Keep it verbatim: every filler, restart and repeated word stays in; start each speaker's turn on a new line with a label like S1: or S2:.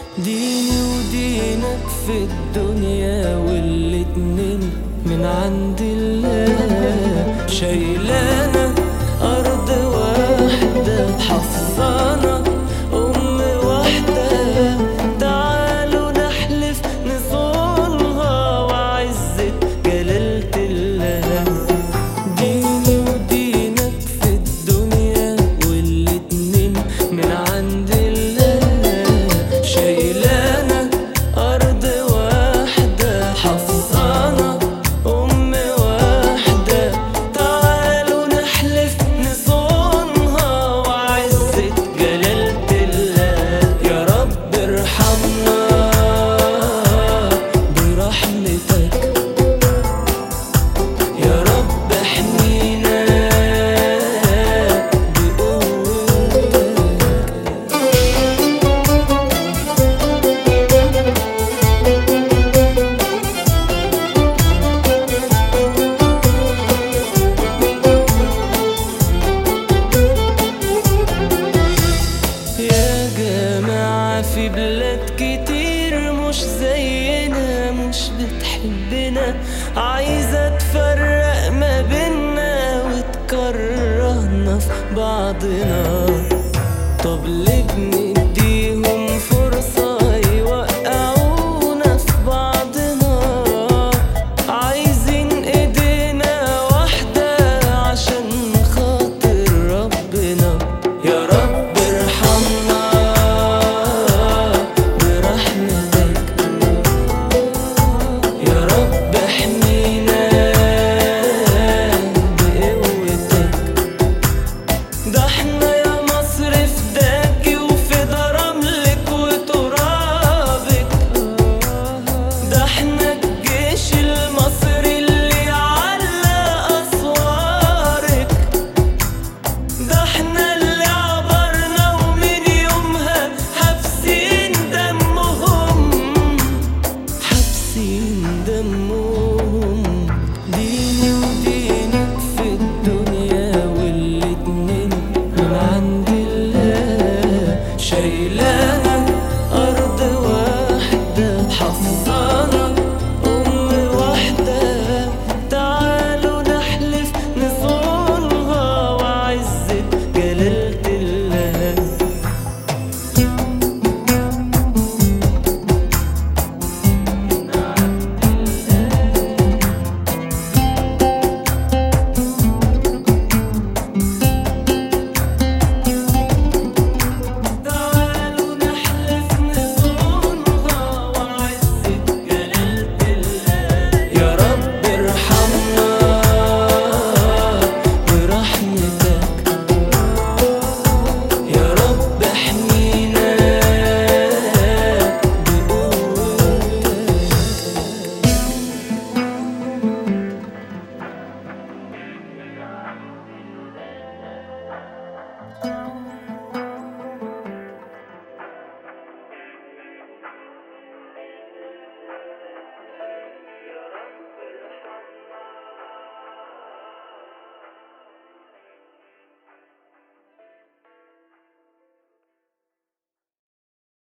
S1: ديني ودينك في الدنيا والاتنين من عند الله، شايلانا أرض واحدة حفظانا أم واحدة، تعالوا نحلف نصونها وعزة جلالة الله. ديني ودينك في الدنيا والاتنين من عند الله، شايلانا أرض واحدة حفظانا أم واحدة، تعالوا نحلف نصونها وعزة جلالة الله. يا رب ارحمنا برحمتك، يا رب احمينا بقوتك. يا جماعة في بلاد كتير مش زينا، مش بتحبنا، عايزة تفرق ما بينا وتكرهنا في بعضنا. طب ليه